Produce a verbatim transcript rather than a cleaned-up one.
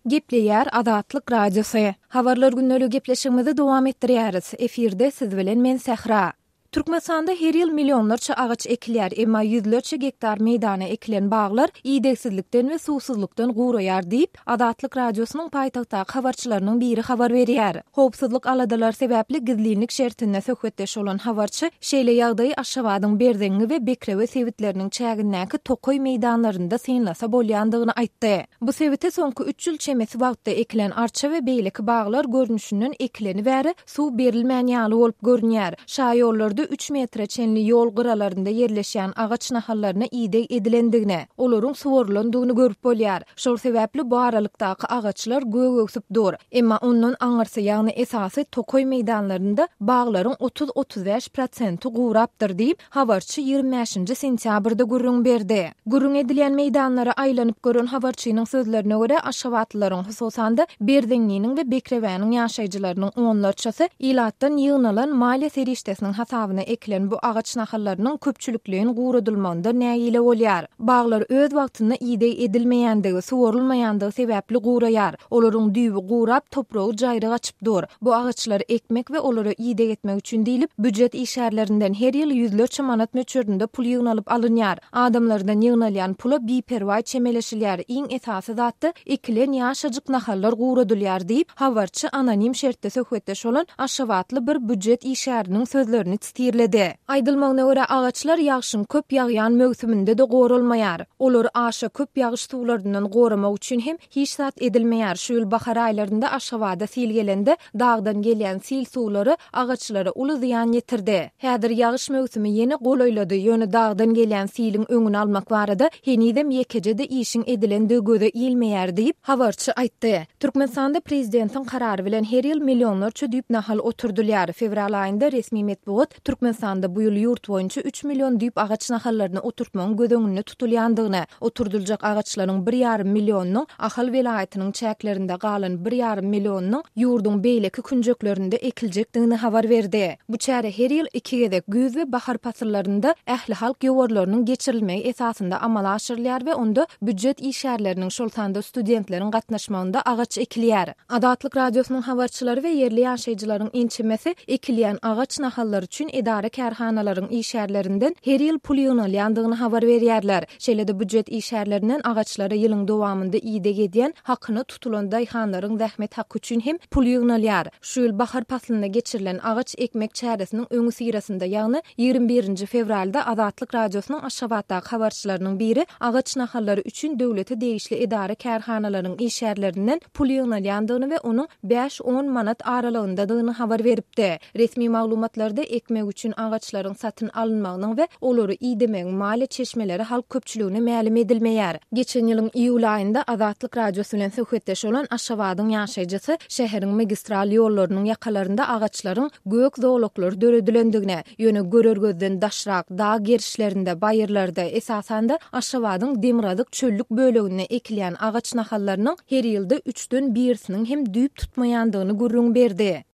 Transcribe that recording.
Gepleýär Azatlyk Radiosy. Habarlar günnäli gepleşigimizi dowam etdirýäris. Efirde siz bilen men Sähra. Türkmenistanda her ýyl millionlarça agaç ekilýär, emma ýüzlerçe gektar meýdana ekilen baglar iýdegsizlikden we susuzlukdan guraýar diýip Azatlyk Radiosynyň paýtagta habarçylarynyň biri habar berýär. Howpsuzlyk aladalar sebäpli gizlilik şertinde söhbetdeş bolan habarçy şeýle ýagdaýy Aşgabatyň Berdeňi we Bekrewe sewitleriniň çägindäki Tokoy meýdanlarynda synlasa bolýandygyny aýtdy. Bu sewite soňky üç ýyl çemesi wagtda ekilen arça we beýleki baglar görnüşinden ekileni bäri suw berilmän ýaly bolup görünýär. Şaýollarda üç metre çenli ýol gyralarynda yerleşýän agaç nahallaryna iýdek edilendigine, olaryň suwarylandygyny görüp bolýar. Şol sebäpli bu aralykdaky agaçlar gög öksüp dur. Emma ondan aňyrsa, ýagny esasy Tokoy meýdanlarynda baglaryň otuz otuz beş prosenty gurapdyr diýip habarçy ýygrimi beşinji sentýabrda gurrun berdi. Gurrun edilen meýdanlara aýlanyp gören habarçynyň sözlerine görä Aşgabatlylaryň, hususanda Berdeňiniň we Bekrewäniň ýaşaýjylarynyň onlarçasy ilatdan ýygnalan maliýe serişdesiniň hasabyna ekilen bu agaç nahallarynyň köpçülikliğin guradylmanda näýile bolýar. Baglar öz wagtynda iýde edilmeýändigi, suwarylmaýandygy sebäpli guraýar. Olaryň düýbi gurap, topragy jaýra gaçyp dur. Bu agaçlary ekmek we olary iýde etmek üçin diýilip, büdjet işärlerinden her ýyl ýüzlerçe manat möçürinde pul ýygnalyp alynýar. Adamlardan ýygnalýan pula biperwa çemeleşilýär. Iň esasy zatda ekilen ýaşajyk nahallar guradylýar diýip habarçy anonim şertde söhbetdeş bolan Aşgabatly bir büdjet işäriniň sözlerini tirledi. Aýdylmagyna görä agaçlar ýagşyň köp ýagýan mögsüminde de gorulmaýar. Olar aşa köp ýagyş suwlaryndan goramak üçin hem hiç zat edilmeýär. Şu ýyl bahar aýlarynda Aşgabada sil gelende dagdan gelýän sil suwlary agaçlara uly ziýan ýetirdi. Häzir ýagyş mögsümi ýene golaýlady. Ýöne dagdan gelýän siliň öňüni almak barada henidem ýekejede işiň edilendigi göze ilmeýär diýip habarçy aýtdy. Türkmenistanda prezidentiň karary bilen her ýyl millionlarça düýp nahal oturdylýar. Fevral aýynda resmi metbuat Türkmenistanda bu ýyl ýurt boýunça üç million düýp agaç nahallaryny oturtmagyň gödeňinde tutulýandygyny, oturduljak agaçlaryň bir ýarym millionyň Ahal welaýatynyň çäklerinde galan bir ýarym millionyň ýurdun beýleki künjeklerinde ekiljekdigini habar berdi. Bu çäre her ýyl iki gezek güz we bahar pasyllarynda ähli halk ýowarlarynyň geçirilmegi esasynda amala aşyrylýar we onda büdjet işärleriniň şol sanda studentleriň gatnaşmagynda agaç ekilýär. Azatlyk Radiosynyň habarçylary we yerli ýaşaýjylaryň inçemesi ekilýän agaç nahallar üçin edara kärhanalaryň işärlerinden her ýyl pul ýygnalýandygyny habar berýärler. Şeýle-de büdjet işärlerinden agaçlara ýylyň dowamynda iýde edýän hakyny tutulan daýhanlaryň zähmet haky üçin hem pul ýygnalýar. Şu ýyl bahar paslyna geçirilen agaç ekmek çäresiniň öňü sirasynda, ýagny ýygrimi birinji fevralda Azatlyk Radiosynyň Aşgabatdaky habarçylarynyň biri agaç nahallary üçin döwlete degişli edara kärhanalaryň işärlerinden pul ýygnalýandygyny we onuň beş on manat aralygyndadygyny habar beripdi. Resmi maglumatlarda ekmek üçin agaçlaryň satyn alynmagynyň we olary iýdemegiň maliýe çeşmeleri halk köpçüligine ma'lum edilmeýär. Geçen ýylyň iýul aýynda Azatlyk Radiosu bilen söhbetdeş bolan Aşgabatyň ýaşaýjysy şäheriň magistral ýollarynyň ýakalarynda agaçlaryň gök zowluklar döredilendigine, ýöne görer gözden daşrak, dağ gerişlerinde, baýyrlarda, esasanda Aşgabatyň Demiradyk çöllük bölegine ekilýän agaç nahallarynyň her ýylda üçden birisiniň hem düýp tutmaýandygyny gurrun berdi.